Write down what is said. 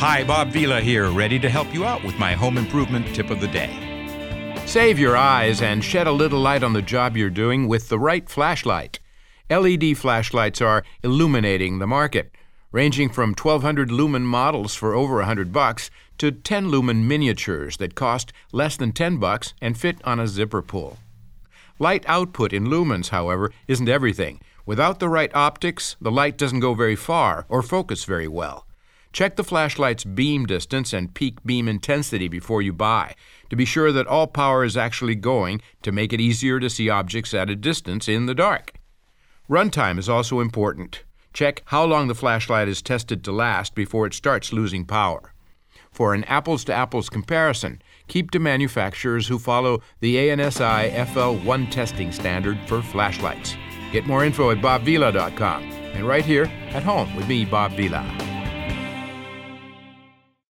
Hi, Bob Vila here, ready to help you out with my home improvement tip of the day. Save your eyes and shed a little light on the job you're doing with the right flashlight. LED flashlights are illuminating the market, ranging from 1,200 lumen models for over $100 to 10 lumen miniatures that cost less than $10 and fit on a zipper pull. Light output in lumens, however, isn't everything. Without the right optics, the light doesn't go very far or focus very well. Check the flashlight's beam distance and peak beam intensity before you buy to be sure that all power is actually going to make it easier to see objects at a distance in the dark. Runtime is also important. Check how long the flashlight is tested to last before it starts losing power. For an apples-to-apples comparison, keep to manufacturers who follow the ANSI FL1 testing standard for flashlights. Get more info at bobvila.com and right here at home with me, Bob Vila.